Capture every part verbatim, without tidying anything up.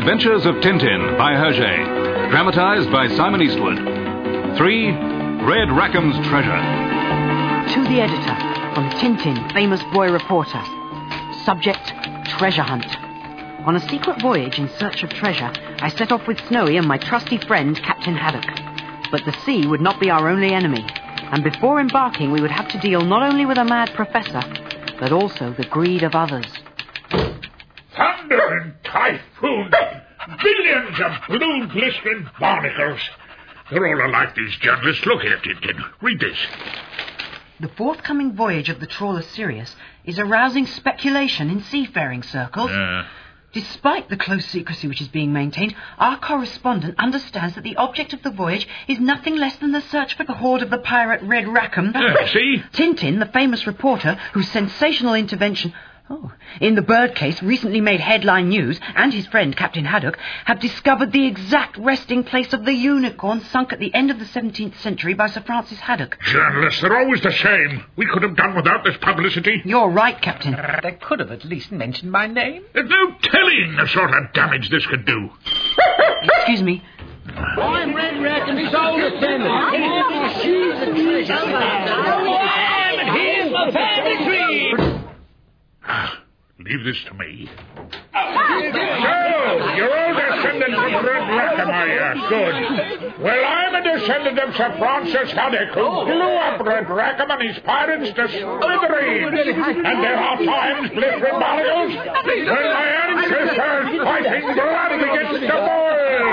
Adventures of Tintin by Hergé. Dramatized by Simon Eastwood. Three, Red Rackham's Treasure. To the editor, from Tintin, famous boy reporter. Subject, treasure hunt. On a secret voyage in search of treasure, I set off with Snowy and my trusty friend, Captain Haddock. But the sea would not be our only enemy. And before embarking, we would have to deal not only with a mad professor, but also the greed of others. Thunder and typhoon! Billions of blue glistening barnacles! They're all alike, these journalists. Look here, Tintin. Read this. The forthcoming voyage of the trawler Sirius is arousing speculation in seafaring circles. Uh. Despite the close secrecy which is being maintained, our correspondent understands that the object of the voyage is nothing less than the search for the hoard of the pirate Red Rackham. Uh, see? Tintin, the famous reporter, whose sensational intervention... Oh, in the bird case, recently made headline news, and his friend, Captain Haddock, have discovered the exact resting place of the unicorn sunk at the end of the seventeenth century by Sir Francis Haddock. Journalists, they're always the same. We could have done without this publicity. You're right, Captain. They could have at least mentioned my name. There's no telling the sort of damage this could do. Excuse me. I'm Red Rackham's old attendant. She's a treasure. And here's my family tree. Ah, leave this to me. So, you're all descendants of Red Rackham, are you? Good. Well, I'm a descendant of Sir Francis Haddock, who blew up Red Rackham and his pirates to smithereens. And there are times, blistering barnacles, when my ancestors fighting blood against the boils.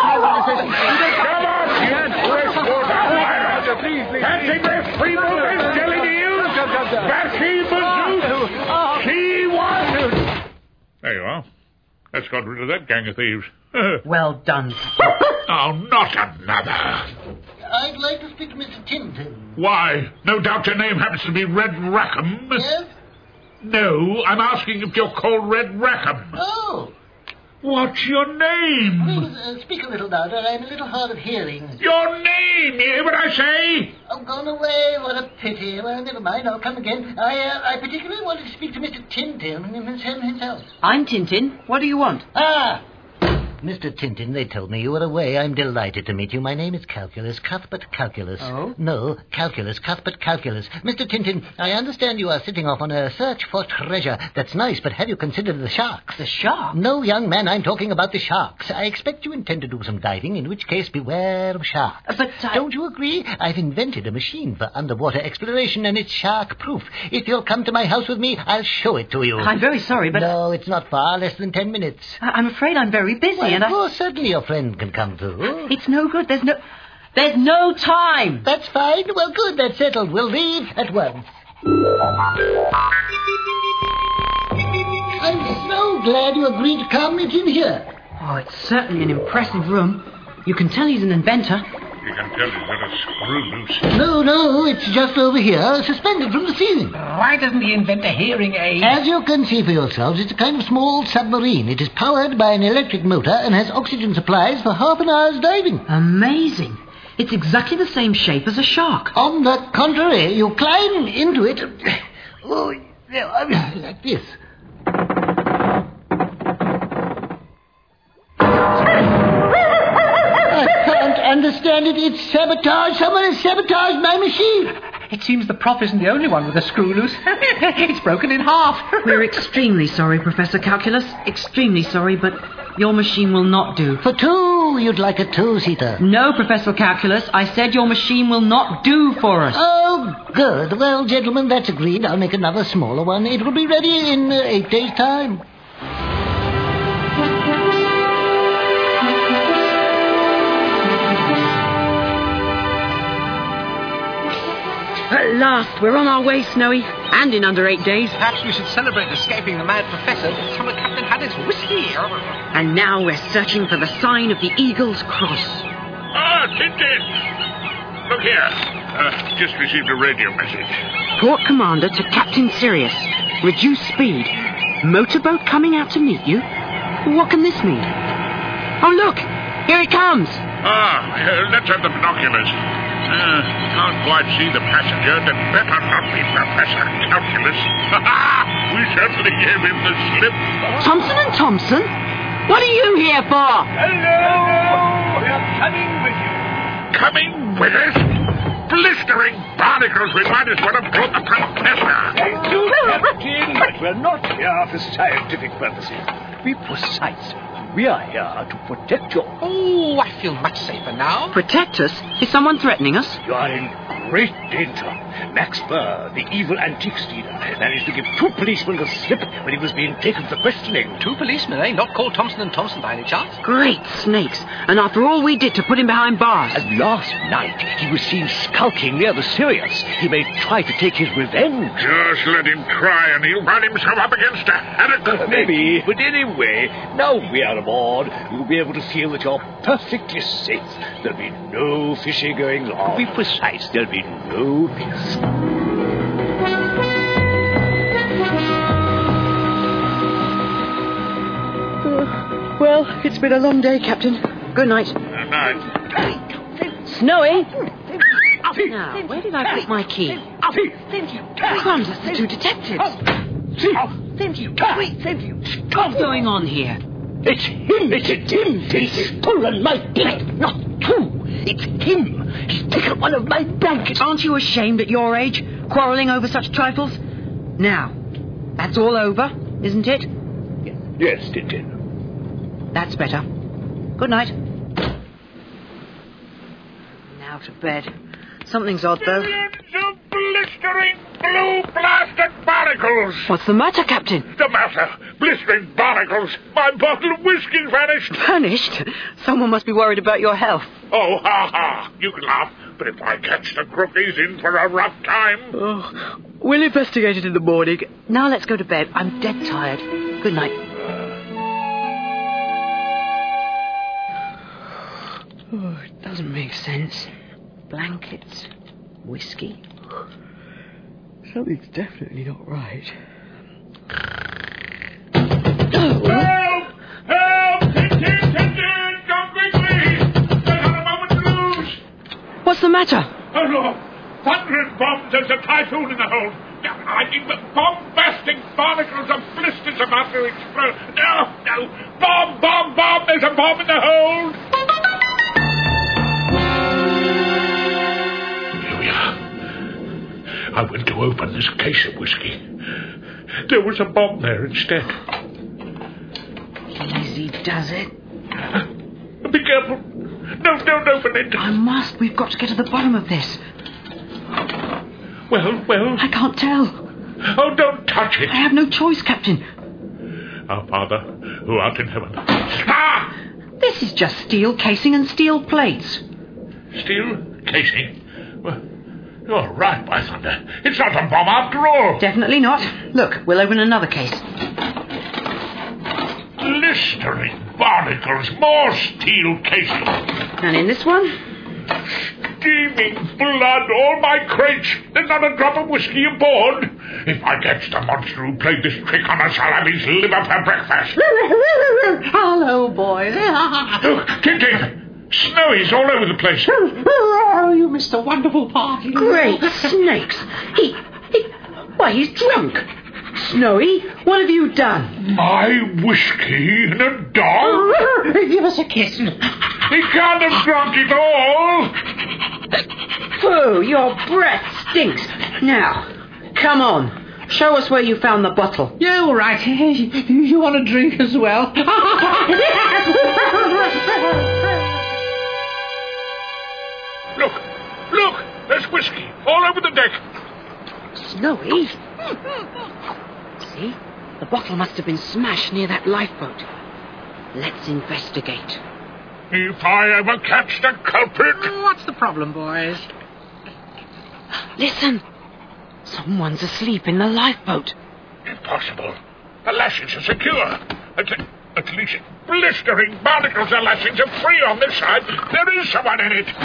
Come on, you freshwater pirates. Fancy this free movement jelly to you? Bashi Bazoo! She won! There you are. That's got rid of that gang of thieves. Well done. Oh, not another. I'd like to speak to Mister Tintin. Why? No doubt your name happens to be Red Rackham. Yes? No, I'm asking if you're called Red Rackham. Oh. What's your name? Please, uh, speak a little louder. I'm a little hard of hearing. Your name! You hear what I say? Oh, gone away. What a pity. Well, never mind. I'll come again. I uh, I particularly wanted to speak to Mister Tintin himself. I'm Tintin. What do you want? Ah! Mister Tintin, they told me you were away. I'm delighted to meet you. My name is Calculus, Cuthbert Calculus. Oh? No, Calculus, Cuthbert Calculus. Mister Tintin, I understand you are setting off on a search for treasure. That's nice, but have you considered the sharks? The shark? No, young man, I'm talking about the sharks. I expect you intend to do some diving, in which case beware of sharks. Uh, but I... Don't you agree? I've invented a machine for underwater exploration, and it's shark-proof. If you'll come to my house with me, I'll show it to you. I'm very sorry, but... No, it's not far, less than ten minutes. I- I'm afraid I'm very busy, Well, and of I... course, certainly your friend can come too. It's no good. There's no... There's no time. That's fine. Well, good. That's settled. We'll leave at once. I'm so glad you agreed to come. It's in here. Oh, it's certainly an impressive room. You can tell he's an inventor. You can tell he's got a screw loose. No, no, it's just over here, suspended from the ceiling. Why doesn't he invent a hearing aid? As you can see for yourselves, it's a kind of small submarine. It is powered by an electric motor and has oxygen supplies for half an hour's diving. Amazing. It's exactly the same shape as a shark. On the contrary, you climb into it. Oh, like this. Understand it, it's sabotage. Someone has sabotaged my machine. It seems the prof isn't the only one with a screw loose. It's broken in half. We're extremely sorry, Professor Calculus. Extremely sorry, but your machine will not do. For two, you'd like a two-seater. No, Professor Calculus. I said your machine will not do for us. Oh, good. Well, gentlemen, that's agreed. I'll make another smaller one. It will be ready in uh, eight days' time. At last, we're on our way, Snowy, and in under eight days. Perhaps we should celebrate escaping the mad professor with some of Captain Haddock's whiskey. And now we're searching for the sign of the Eagle's Cross. Ah, Tintin! Look here. Uh, just received a radio message. Port Commander to Captain Sirius. Reduce speed. Motorboat coming out to meet you? What can this mean? Oh, look! Here he comes! Ah, uh, let's have the binoculars. Uh, can't quite see the passenger. That better not be Professor Calculus. We certainly gave him the slip. Thompson and Thompson? What are you here for? Hello! We're coming with you. Coming with us? Blistering barnacles remind us what have brought the professor. Thank you, Captain, but we're not here for scientific purposes. Be precise. We are here to protect you. Oh, I feel much safer now. Protect us? Is someone threatening us? You are in great danger. Max Burr, the evil antique stealer, managed to give two policemen the slip when he was being taken for questioning. Two policemen, eh? Not called Thompson and Thompson by any chance? Great snakes. And after all we did to put him behind bars. And last night, he was seen skulking near the Sirius. He may try to take his revenge. Just let him try and he'll run himself up against a haddock. Uh, maybe, but anyway, now we are aboard, you'll be able to feel that you're perfectly safe. There'll be no fishing going on. Be precise, there'll be no piss. Well, it's been a long day, Captain. Good night. Good night. Snowy? Now, where did I put my key? Crumbs, that's the two detectives. What's going on here? It's him! It's him! He's stolen my blanket! Not two! It's him! He's taken one of my blankets! Aren't you ashamed at your age, quarrelling over such trifles? Now, that's all over, isn't it? Yes, Tintin. That's better. Good night. Now to bed. Something's odd, though. Millions of blistering blue blasted barnacles. What's the matter, Captain? The matter? Blistering barnacles. My bottle of whiskey vanished. Vanished? Someone must be worried about your health. Oh, ha, ha. You can laugh, but if I catch the crook, he's in for a rough time. Oh, we'll investigate it in the morning. Now let's go to bed. I'm dead tired. Good night. Oh, it doesn't make sense. Blankets, whiskey. Something's definitely not right. Help! Help! Tintin! Tintin! Come quickly! There's not a moment to lose! What's the matter? Oh, no! Thunder and bombs! There's a typhoon in the hold! I think the bombastic barnacles of blisters about to explode! No! No! Bomb! Bomb! Bomb! There's a bomb in the hold! Here we are. I went to open this case of whiskey. There was a bomb there instead. Easy does it. Be careful. No, don't open it. I must. We've got to get to the bottom of this. Well, well. I can't tell. Oh, don't touch it. I have no choice, Captain. Our Father, who art in heaven. Ah! This is just steel casing and steel plates. Steel casing? Well, you're right, by thunder. It's not a bomb after all. Definitely not. Look, we'll open another case. Blistering barnacles, more steel casing. And in this one? Steaming blood, all my crates. There's not a drop of whiskey aboard. If I catch the monster who played this trick on us, I'll have his liver for breakfast. Hello, boys. Look, Tintin. Snowy's all over the place. Oh, you missed a wonderful party. Great snakes. He, he... Why, he's drunk. Snowy, what have you done? My whiskey in a dog? Give us a kiss. He can't have drunk it all. Pooh, your breath stinks. Now, come on. Show us where you found the bottle. Yeah, all right. You want a drink as well? Look, look, there's whiskey all over the deck. Snowy? See? The bottle must have been smashed near that lifeboat. Let's investigate. If I ever catch the culprit... What's the problem, boys? Listen. Someone's asleep in the lifeboat. Impossible. The lashings are secure. At, at least blistering barnacles the lashings are free on this side. There is someone in it.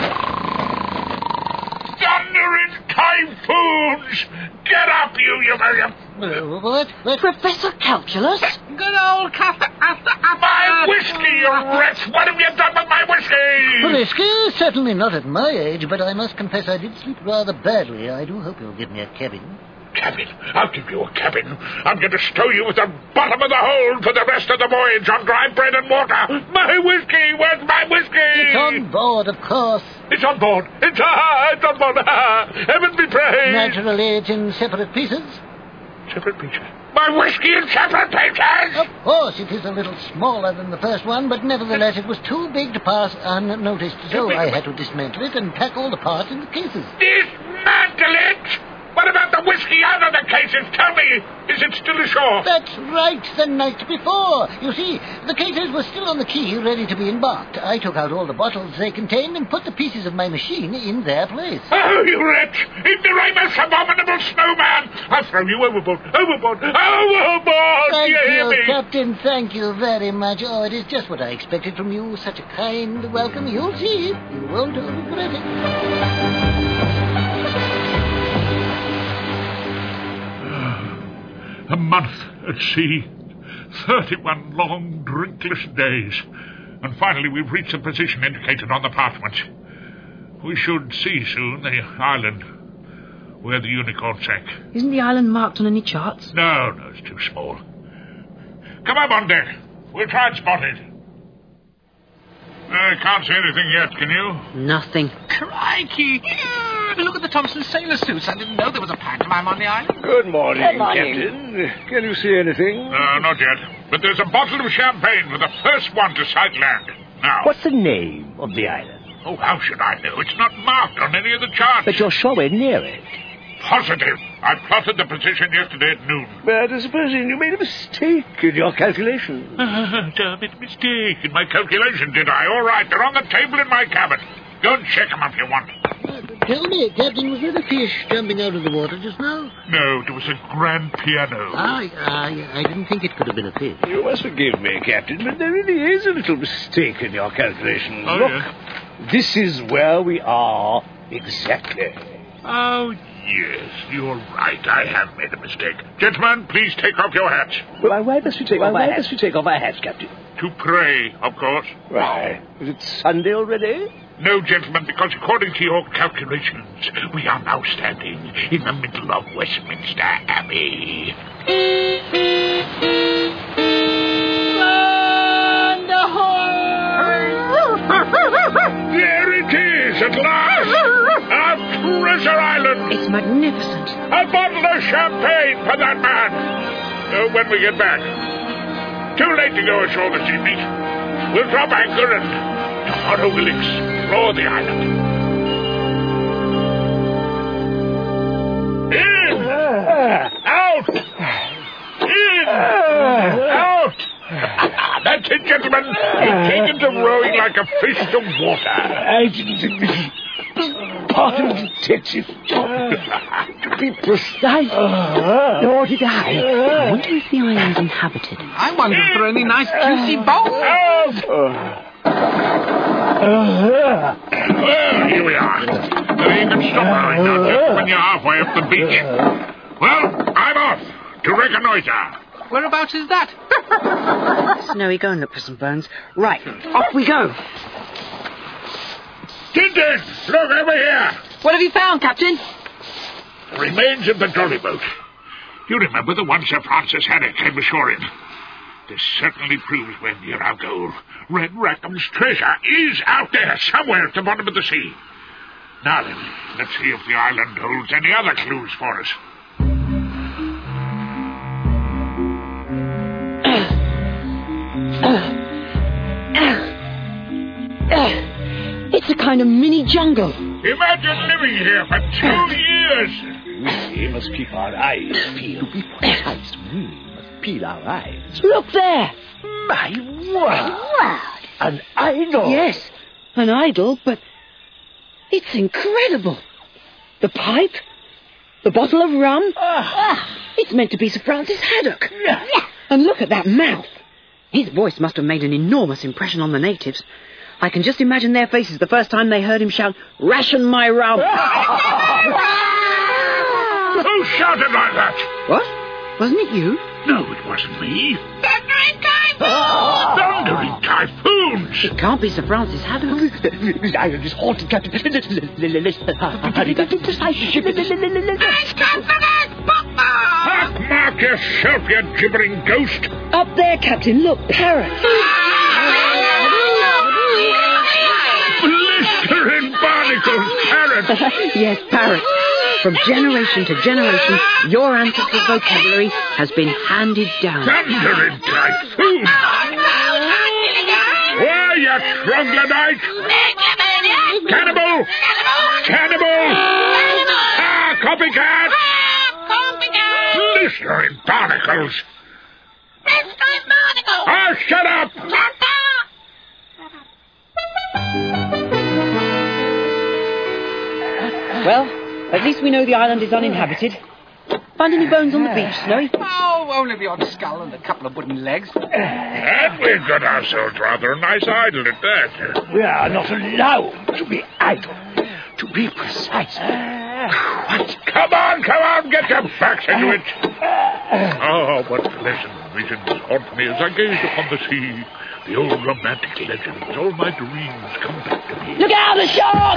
Thundering typhoons! Get up, you, you, you... Uh, what? What? Professor Calculus? Good old Custer after My whiskey, you wretch! What have you done with my whiskey? Whiskey? Certainly not at my age, but I must confess I did sleep rather badly. I do hope you'll give me a cabin. cabin. I'll give you a cabin. I'm going to stow you at the bottom of the hold for the rest of the voyage on dry bread and water. My whiskey! Where's my whiskey? It's on board, of course. It's on board. It's, ah, it's on board. Ah, heaven be praised. Naturally, it's in separate pieces. Separate pieces? My whiskey in separate pieces? Of course, it is a little smaller than the first one, but nevertheless it was too big to pass unnoticed, so I had to dismantle it and pack all the parts in the cases. Dismantle it? What about the whiskey out of the cases? Tell me, is it still ashore? That's right, the night before. You see, the cases were still on the quay, ready to be embarked. I took out all the bottles they contained and put the pieces of my machine in their place. Oh, you wretch! Ignoramus, abominable snowman! I'll throw you overboard, overboard, overboard! Thank you hear you, me? Captain. Thank you very much. Oh, it is just what I expected from you. Such a kind welcome. You'll see. You won't regret it. A month at sea. Thirty-one long, drinkless days. And finally we've reached the position indicated on the parchment. We should see soon the island where the Unicorn sank. Isn't the island marked on any charts? No, no, it's too small. Come up on deck. We'll try and spot it. I can't see anything yet, can you? Nothing. Crikey! Look at the Thompson sailor suits. I didn't know there was a pantomime on the island. Good morning, Good morning. Captain. Can you see anything? No, not yet. But there's a bottle of champagne for the first one to sight land. Now. What's the name of the island? Oh, how should I know? It's not marked on any of the charts. But you're sure we're near it. Positive. I plotted the position yesterday at noon. But supposing you made a mistake in your calculation. Uh, a bit mistake in my calculation, did I? All right, they're on the table in my cabin. Go and check them if you want. Uh, tell me, Captain, was there a fish jumping out of the water just now? No, it was a grand piano. I, I, I didn't think it could have been a fish. You must forgive me, Captain, but there really is a little mistake in your calculation. Oh, Look, yes? this is where we are exactly. Oh, yes, you're right. I have made a mistake. Gentlemen, please take off your hats. Well, why must we take Well, off why our must hats? we take off our hats, Captain? To pray, of course. Why? Is it Sunday already? No, gentlemen, because according to your calculations, we are now standing in the middle of Westminster Abbey. There it is, at last! Our treasure island! It's magnificent. A bottle of champagne for that man! Uh, when we get back. Too late to go ashore this evening. We'll drop anchor and tomorrow we'll explore the island. In! Out! In! Out! That's it, gentlemen. You've taken to rowing like a fish to water. I didn't... Pardon, detective. To be precise. Nor did I. I wonder if the island's inhabited. I wonder if there are any nice, juicy boats. Well, here we are. Now you can stop rowing now, just when you're halfway up the beach. Well, I'm off to reconnoiter. Whereabouts is that? Snowy, go and look for some bones. Right, off we go. Tintin, look over here. What have you found, Captain? The remains of the jolly boat. You remember the one Sir Francis Haddock came ashore in? This certainly proves we're near our goal. Red Rackham's treasure is out there somewhere at the bottom of the sea. Now then, let's see if the island holds any other clues for us. It's a kind of mini jungle. Imagine living here for two years. We must keep our eyes peeled. To be precise, we must peel our eyes. Look there. My word! An idol! Yes, an idol, but it's incredible. The pipe, the bottle of rum. Ah. It's meant to be Sir Francis Haddock. Yeah. And look at that mouth. His voice must have made an enormous impression on the natives. I can just imagine their faces the first time they heard him shout, "Ration my rum!" Who shouted like that? What? Wasn't it you? No, it wasn't me. Thundering typhoons! Thundering typhoons! It can't be Sir Francis Haddock. The island is haunted, Captain. Let's come for that! Book up yourself, you gibbering ghost. Up there, Captain. Look, parrots. Blistering barnacles, parrots. Yes, parrots. From generation to generation, your ancestors' vocabulary has been handed down. Thundering typhoon. Why, you troglodyte? Cannibal! Cannibal! Ah, copycat! Blistering barnacles! Ah, shut up! Well, at least we know the island is uninhabited. Find any bones on the beach, Snowy? Oh, only the odd skull and a couple of wooden legs. And we've got ourselves rather a nice idol at that. We are not allowed to be idle. To be precise. What? Come on, come on, get your backs into it. Oh, what pleasant visions haunt me as I gaze upon the sea. The old romantic legends, all my dreams come back to me. Look out, the shark!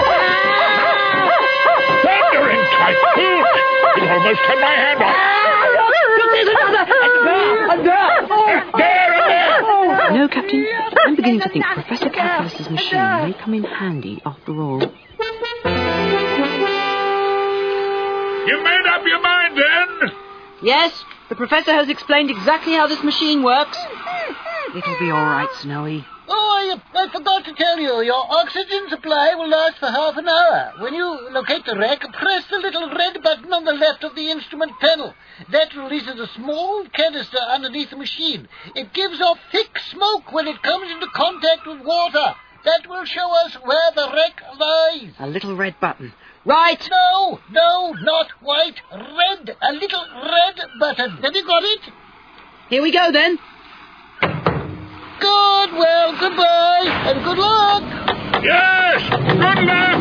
Thundering typhoon! It almost turned my hand off. Look, there's another! And there! There, there! No, Captain. I'm beginning to think Professor Calculus's machine may come in handy after all. You made up your mind, then? Yes, the Professor has explained exactly how this machine works. It'll be all right, Snowy. Oh, I, I forgot to tell you, your oxygen supply will last for half an hour. When you locate the wreck, press the little red button on the left of the instrument panel. That releases a small canister underneath the machine. It gives off thick smoke when it comes into contact with water. That will show us where the wreck lies. A little red button. Right. No, no, not white. Red. A little red button. Have you got it? Here we go, then. Good, well, goodbye, and good luck. Yes, good luck.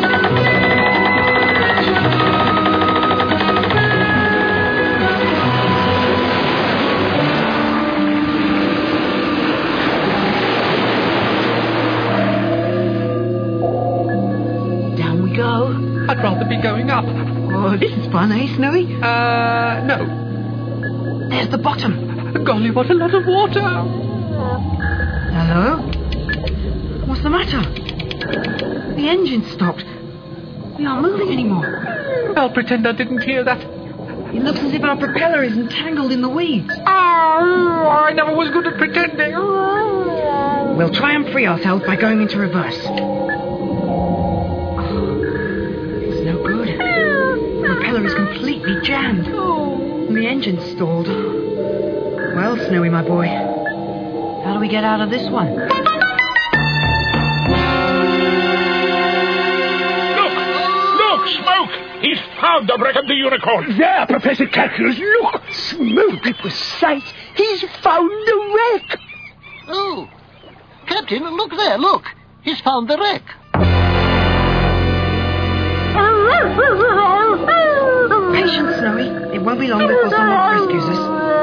Down we go. I'd rather be going up. Oh, this is fun, eh, Snowy? Uh, no. There's the bottom. Golly, what a lot of water. Hello? What's the matter? The engine's stopped. We aren't moving anymore. I'll pretend I didn't hear that. It looks as if our propeller is entangled in the weeds. Oh, I never was good at pretending. We'll try and free ourselves by going into reverse. Oh, it's no good. The propeller is completely jammed. And the engine's stalled. Well, Snowy, my boy, how do we get out of this one? Look! Look, Smoke! He's found the wreck of the Unicorn. There, Professor Calculus, look! Smoke, be precise. He's found the wreck. Oh, Captain, look there, look. He's found the wreck. Patience, Snowy. It won't be long before someone rescues us.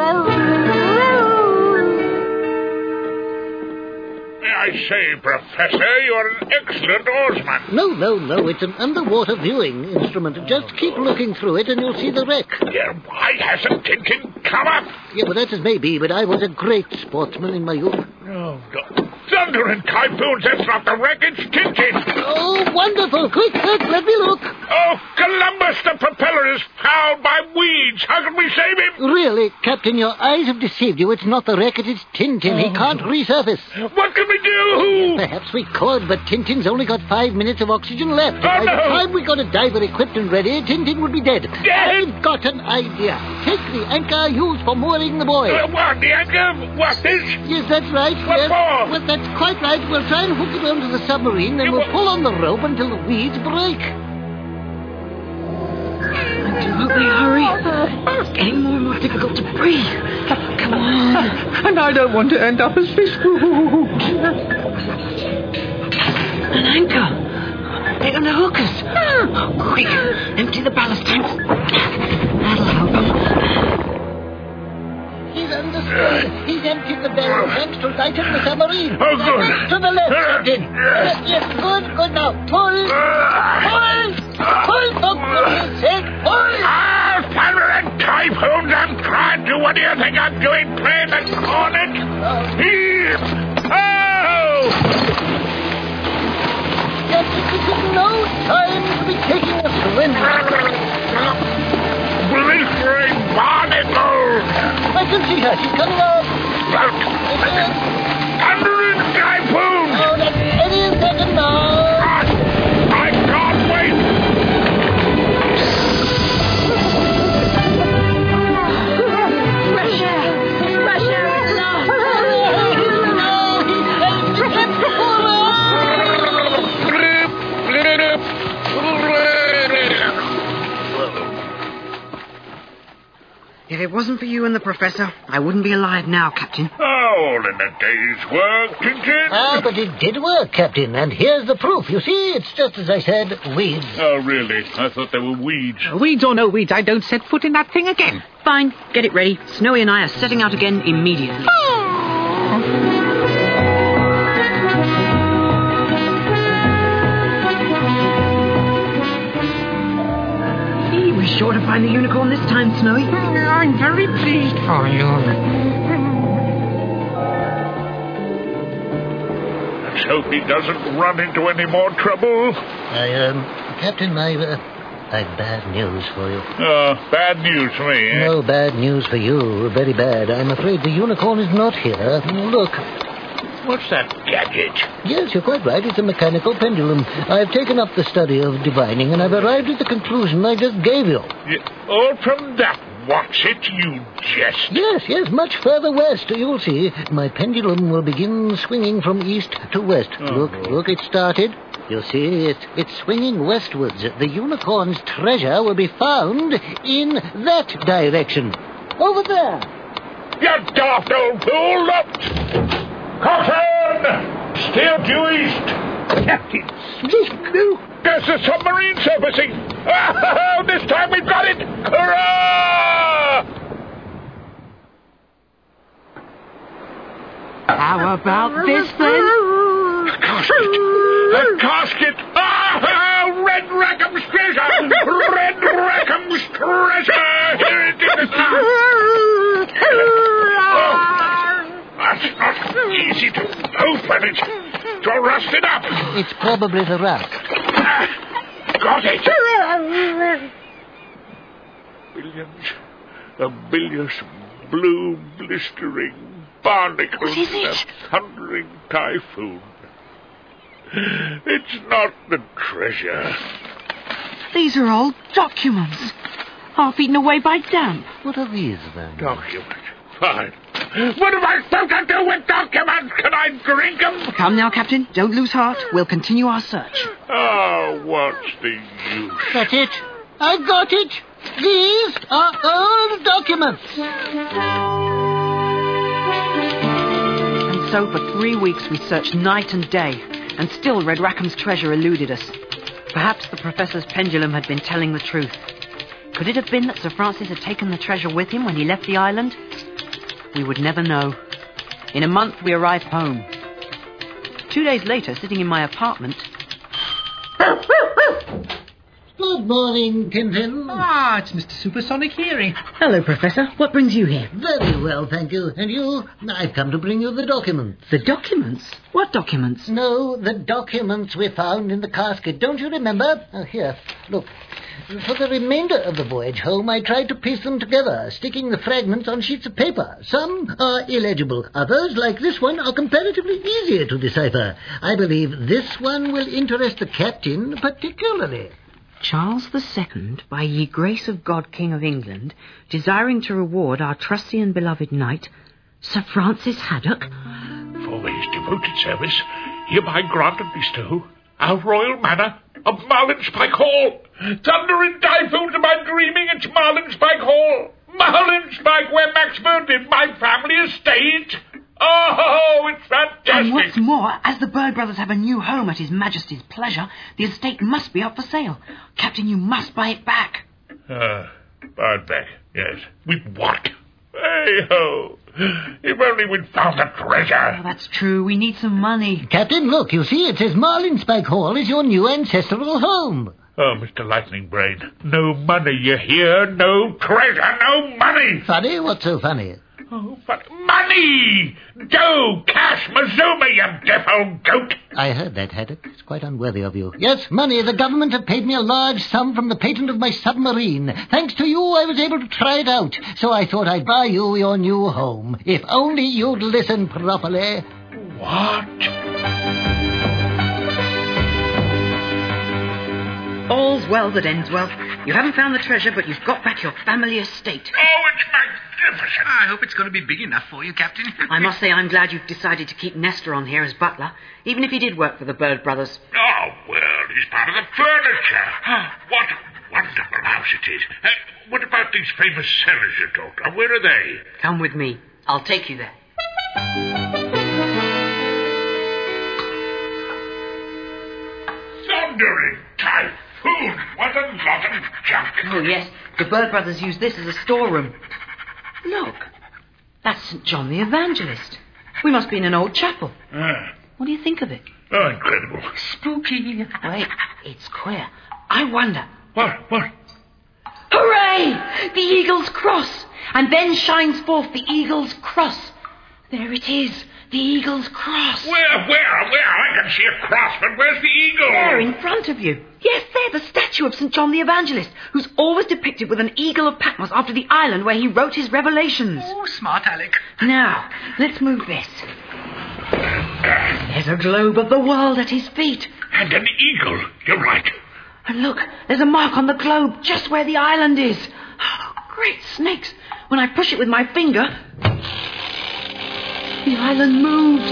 I say, Professor, you're an excellent oarsman. No, no, no, it's an underwater viewing instrument. Just keep looking through it and you'll see the wreck. Yeah, why hasn't Tintin come up? Yeah, well, that is maybe, but I was a great sportsman in my youth. Oh, no. Thunder and typhoons, that's not the wreck, it's Tintin. Oh, wonderful. Quick, quick, let me look. Oh, Columbus, the propeller is fouled by weeds. How can we save him? Really, Captain, your eyes have deceived you. It's not the wreck, it is Tintin. Oh. He can't resurface. What can we do? Perhaps we could, but Tintin's only got five minutes of oxygen left. Oh, By no. the time we got a diver equipped and ready, Tintin would be dead. Dead? I've got an idea. Take the anchor used for mooring the boy. Uh, what, the anchor? What, this? Yes, that's right. What yes. for? Well, that's quite right. We'll try and hook it onto the submarine, then You we'll wa- pull on the rope until the weeds break. Do hope they hurry. It's getting more and more difficult to breathe. Come on. And I don't want to end up as fish food. An anchor. They're going to hook us. Quick, empty the ballast tanks. That'll help them. He's understood. He's emptied the barrel tanks to lighten the submarine. Oh, good. To the left, Captain. Yes, yes, good, good now. Pull. Pull. Pull, for goodness sake, pull. Ah, thunder and typhoons, I'm trying do you think I'm doing playing the cornet? Here! Oh! Captain, this is no time to be taking a swim. Blistering barnacle! I can see her. She's coming up. Thundering typhoon! Oh, that's any second now. I can't wait! Fresh air! Fresh air at last! If it wasn't for you and the Professor, I wouldn't be alive now, Captain. All in a day's work, Tintin. Ah, but it did work, Captain, and here's the proof. You see, it's just as I said, weeds. Oh, really? I thought they were weeds. Weeds or no weeds, I don't set foot in that thing again. Fine, get it ready. Snowy and I are setting out again immediately. We're sure to find the unicorn this time, Snowy. I'm very pleased for you. Let's hope he doesn't run into any more trouble. I, um, Captain, I've, uh, I've bad news for you. Oh, bad news for me, eh? No bad news for you. Very bad. I'm afraid the unicorn is not here. Look. What's that gadget? Yes, you're quite right. It's a mechanical pendulum. I've taken up the study of divining, and I've arrived at the conclusion I just gave you. Yeah, all from that Watch-it, you jest. Yes, yes, much further west. You'll see. My pendulum will begin swinging from east to west. Oh. Look, look, it started. You see, it, it's swinging westwards. The unicorn's treasure will be found in that direction. Over there. You daft old fool! Look! Cotton! Steer due east! Captain Smith! There's the submarine surfacing! Oh, this time we've got it! Hurrah! How about this, then? A casket! A casket! Ah! Red Rackham's treasure! Red Rackham's treasure! Here it is! Oh, that's not easy to open. It's, it's all rusted up. It's probably the rack. Ah, got it. Billions, a bilious blue blistering barnacle. What is it? A thundering typhoon. It's not the treasure. These are all documents, half eaten away by damp. What are these, then? Documents. Fine. What am I supposed to do with documents? Can I drink them? Come now, Captain. Don't lose heart. We'll continue our search. Oh, what's the use? That's it. I got it. These are old documents. And so for three weeks we searched night and day, and still Red Rackham's treasure eluded us. Perhaps the Professor's pendulum had been telling the truth. Could it have been that Sir Francis had taken the treasure with him when he left the island? We would never know. In a month we arrived home. Two days later, sitting in my apartment... Good morning, Tintin. Ah, it's Mister Supersonic Hearing. Hello, Professor. What brings you here? Very well, thank you. And you? I've come to bring you the documents. The documents? What documents? No, the documents we found in the casket. Don't you remember? Oh, here, look. For the remainder of the voyage home, I tried to piece them together, sticking the fragments on sheets of paper. Some are illegible. Others, like this one, are comparatively easier to decipher. I believe this one will interest the captain particularly. Charles the Second, by ye grace of God, King of England, desiring to reward our trusty and beloved knight, Sir Francis Haddock... For his devoted service, hereby grant and bestow our royal manor of Marlinspike Hall. Thunder and typhoons am I dreaming? It's Marlinspike Hall. Marlinspike, where Max Bird did my family estate. Oh, it's fantastic. And what's more, as the Bird brothers have a new home at His Majesty's pleasure, the estate must be up for sale. Captain, you must buy it back. Uh, buy it back, yes. With what? Hey-ho. If only we'd found the treasure. Oh, that's true. We need some money. Captain, look, you see, it says Marlinspike Hall is your new ancestral home. Oh, Mister Lightning Brain, no money, you hear? No treasure, no money! Funny? What's so funny? Oh, but money! Dough, cash, Mazuma, you deaf old goat! I heard that, Haddock. It's quite unworthy of you. Yes, money. The government have paid me a large sum from the patent of my submarine. Thanks to you, I was able to try it out. So I thought I'd buy you your new home. If only you'd listen properly. What? All's well that ends well. You haven't found the treasure, but you've got back your family estate. Oh, it's magnificent. I hope it's going to be big enough for you, Captain. I must say I'm glad you've decided to keep Nestor on here as butler, even if he did work for the Bird Brothers. Oh, well, he's part of the furniture. What a wonderful house it is. Uh, what about these famous cellars you talked of? Where are they? Come with me. I'll take you there. Thundering typhoon! What a lot of junk! Oh, yes. The Bird Brothers use this as a storeroom. Look. That's Saint John the Evangelist. We must be in an old chapel. Ah. What do you think of it? Oh, incredible. Spooky. Wait, it's queer. I wonder. What? What? Hooray! The eagle's cross. And then shines forth the eagle's cross. There it is. The eagle's cross. Where, where, where? I can see a cross, but where's the eagle? There, in front of you. Yes, there, the statue of Saint John the Evangelist, who's always depicted with an eagle of Patmos after the island where he wrote his revelations. Oh, smart Alec. Now, let's move this. There's a globe of the world at his feet. And an eagle. You're right. And look, there's a mark on the globe just where the island is. Oh, great snakes. When I push it with my finger, the island moves.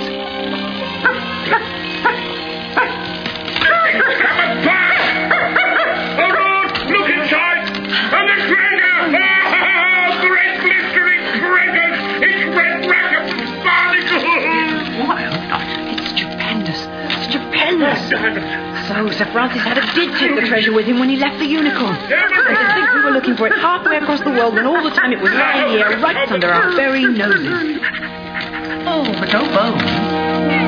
Come apart! Oh, Lord, look inside! And the treasure! Oh, great blistering treasures! It's red rackham barnacles! Wild. It's stupendous. Stupendous. So Sir Francis Haddock did take the treasure with him when he left the Unicorn. And to think we were looking for it halfway across the world when all the time it was lying here right under our very noses. Oh, but no bones.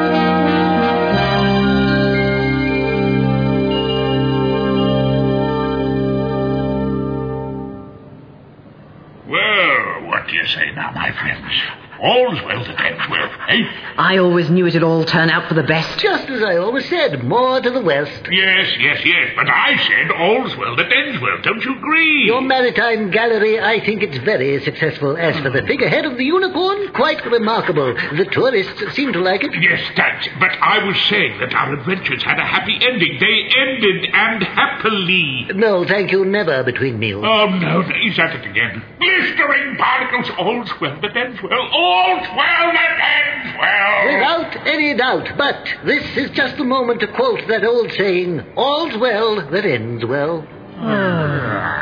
Well, what do you say now, my friends? All's well that ends well, eh? I always knew it'd all turn out for the best. Just as I always said, more to the west. Yes, yes, yes, but I said all's well that ends well. Don't you agree? Your maritime gallery, I think it's very successful. As for the figurehead of the Unicorn, quite remarkable. The tourists seem to like it. Yes, thanks. But I was saying that our adventures had a happy ending. They ended, and happily. No, thank you, never between meals. Oh, no, he's at it again. Blistering particles, all's well that ends well. All's well that ends well. Without any doubt, but this is just the moment to quote that old saying, all's well that ends well.